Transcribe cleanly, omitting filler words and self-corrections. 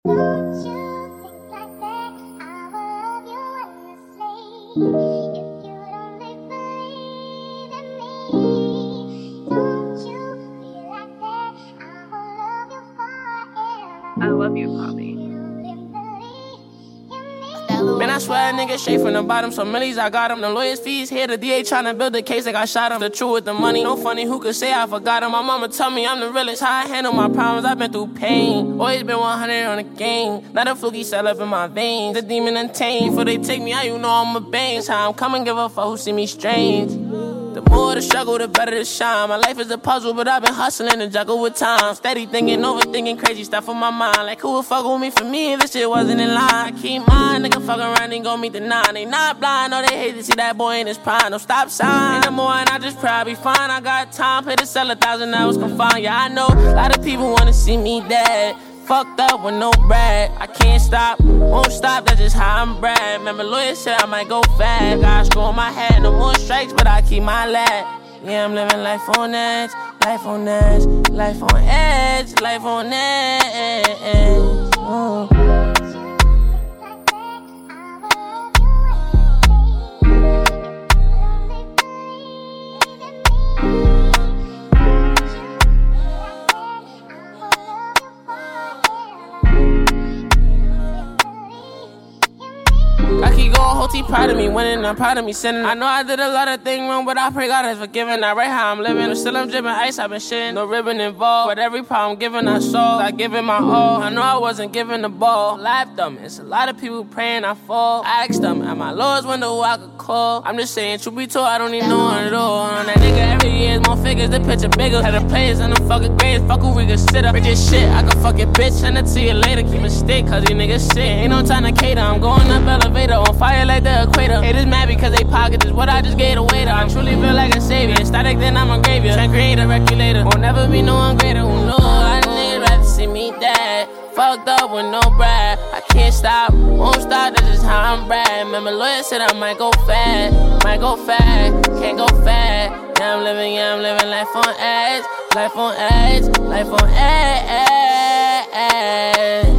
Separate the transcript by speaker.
Speaker 1: Don't you think like that? I will love you endlessly. If you only believe in me. Don't you feel like that? I will love you forever.
Speaker 2: I love you, Poppy.
Speaker 3: Man, I swear a nigga straight from the bottom. So millies, I got him. The lawyers' fees here. The DA tryna build a case like I shot him. The truth with the money. No funny, who could say I forgot him? My mama tell me I'm the realest. How I handle my problems, I've been through pain. Always been 100 on the game. Not a fluky cell up in my veins. The demon untamed. Before they take me out, you know I'm a bang. How I'm coming, give a fuck who see me strange. The more the struggle, the better the shine. My life is a puzzle, but I've been hustling and juggle with time. Steady thinking, overthinking, crazy stuff on my mind. Like, who would fuck with me for me if this shit wasn't in line? I keep mine, nigga fuck around and gon' meet the 9. They not blind, no, they hate to see that boy in his prime. No stop sign, ain't no more, and I just probably fine. I got time, pay to sell 1,000 hours confined. Yeah, I know, a lot of people wanna see me dead. Fucked up with no bread. I can't stop, won't stop, that's just how I'm bred. Remember lawyers said I might go fast. Got a screw on my head, no more strikes, but I keep my lad. Yeah, I'm living life on edge, life on edge, life on edge, life on edge. Oh. I keep going, whole T proud of me winning, I'm proud of me sinning. I know I did a lot of things wrong, but I pray God has forgiven. I right how I'm living, still I'm dripping ice, I've been shitting. No ribbon involved, but every problem given I solved. I give it my all, I know I wasn't giving the ball. Laughed them, it's a lot of people praying I fall. I asked them, at my lowest window who I could call. I'm just saying, truth be told, I don't even know one at all. On that nigga every year is more figures, the picture bigger. Had the players in them fucking grades, fuck who we consider. Rich as shit, I can fuck your bitch, send it to you later. Keep it stick, cause these niggas sick. Ain't no time to cater, I'm going up elevator, on fire like the equator. Haters mad because they pocket is what I just gave away to. I truly feel like a savior. Static, then I'm a graveyard. Try create a regulator. Won't never be no one greater. Who knows? I niggas rather see me dead. Fucked up with no bread. I can't stop, won't stop. That's just how I'm bred. Remember, lawyer said I might go fast. Might go fast, can't go fast. Yeah, I'm living life on edge. Life on edge, life on edge.